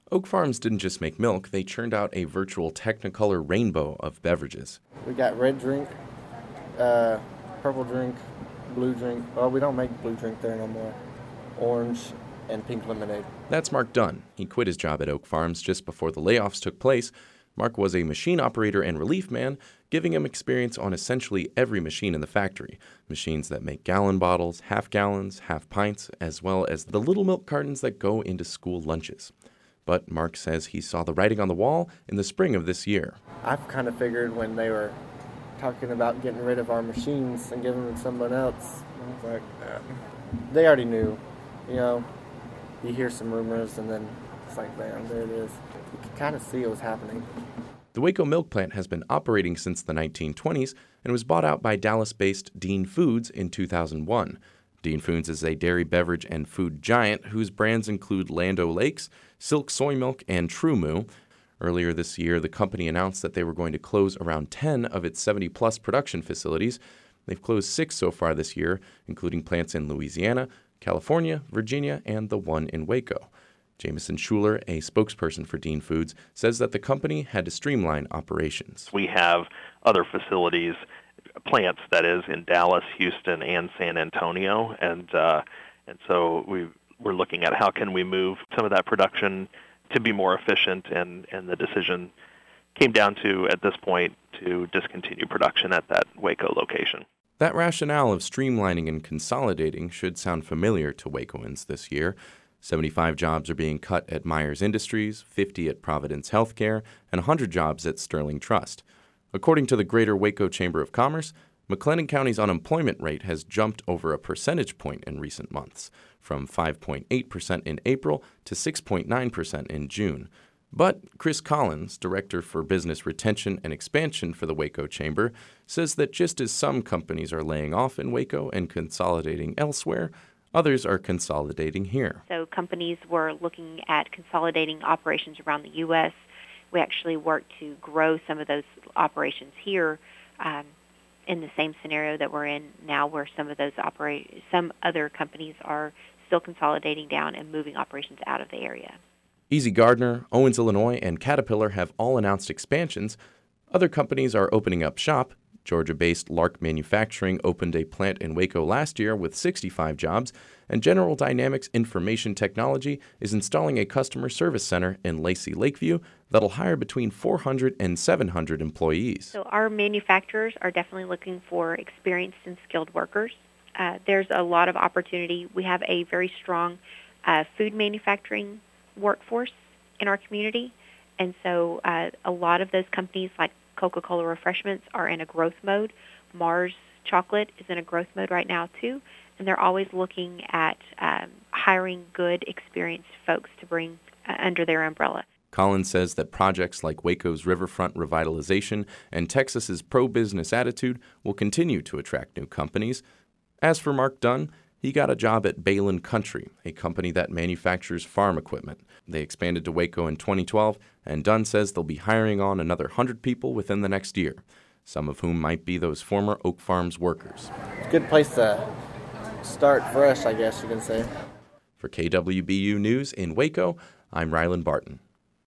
Oak Farms didn't just make milk, they churned out a virtual Technicolor rainbow of beverages. We got red drink, purple drink, blue drink. Well, we don't make blue drink there no more. Orange and pink lemonade. That's Mark Dunn. He quit his job at Oak Farms just before the layoffs took place. Mark was a machine operator and relief man, giving him experience on essentially every machine in the factory. Machines that make gallon bottles, half gallons, half pints, as well as the little milk cartons that go into school lunches. But Mark says he saw the writing on the wall in the spring of this year. I've kind of figured when they were talking about getting rid of our machines and giving them to someone else, I was like, they already knew. You know, you hear some rumors and then it's like, bam, there it is. You can kind of see it was happening. The Waco milk plant has been operating since the 1920s and was bought out by Dallas-based Dean Foods in 2001. Dean Foods is a dairy beverage and food giant whose brands include Land O'Lakes, Silk Soy Milk, and TruMoo. Earlier this year, the company announced that they were going to close around 10 of its 70-plus production facilities. They've closed 6 so far this year, including plants in Louisiana, California, Virginia, and the one in Waco. Jameson Schuler, a spokesperson for Dean Foods, says that the company had to streamline operations. We have other facilities, plants that is, in Dallas, Houston, and San Antonio, and so we're looking at how can we move some of that production to be more efficient, and the decision came down to, at this point, to discontinue production at that Waco location. That rationale of streamlining and consolidating should sound familiar to Wacoans this year. 75 jobs are being cut at Myers Industries, 50 at Providence Healthcare, and 100 jobs at Sterling Trust. According to the Greater Waco Chamber of Commerce, McLennan County's unemployment rate has jumped over a percentage point in recent months, from 5.8% in April to 6.9% in June. But Chris Collins, Director for Business Retention and Expansion for the Waco Chamber, says that just as some companies are laying off in Waco and consolidating elsewhere, others are consolidating here. So companies were looking at consolidating operations around the U.S. We actually worked to grow some of those operations here in the same scenario that we're in now, where some other companies are still consolidating down and moving operations out of the area. Easy Gardner, Owens, Illinois, and Caterpillar have all announced expansions. Other companies are opening up shop. Georgia-based Lark Manufacturing opened a plant in Waco last year with 65 jobs, and General Dynamics Information Technology is installing a customer service center in Lacey Lakeview that'll hire between 400 and 700 employees. So our manufacturers are definitely looking for experienced and skilled workers. There's a lot of opportunity. We have a very strong food manufacturing workforce in our community, and so a lot of those companies like Coca-Cola Refreshments are in a growth mode. Mars Chocolate is in a growth mode right now too, and they're always looking at hiring good, experienced folks to bring under their umbrella. Collins says that projects like Waco's riverfront revitalization and Texas's pro-business attitude will continue to attract new companies. As for Mark Dunn, he got a job at Balin Country, a company that manufactures farm equipment. They expanded to Waco in 2012, and Dunn says they'll be hiring on another 100 people within the next year, some of whom might be those former Oak Farms workers. It's a good place to start fresh, I guess you can say. For KWBU News in Waco, I'm Rylan Barton.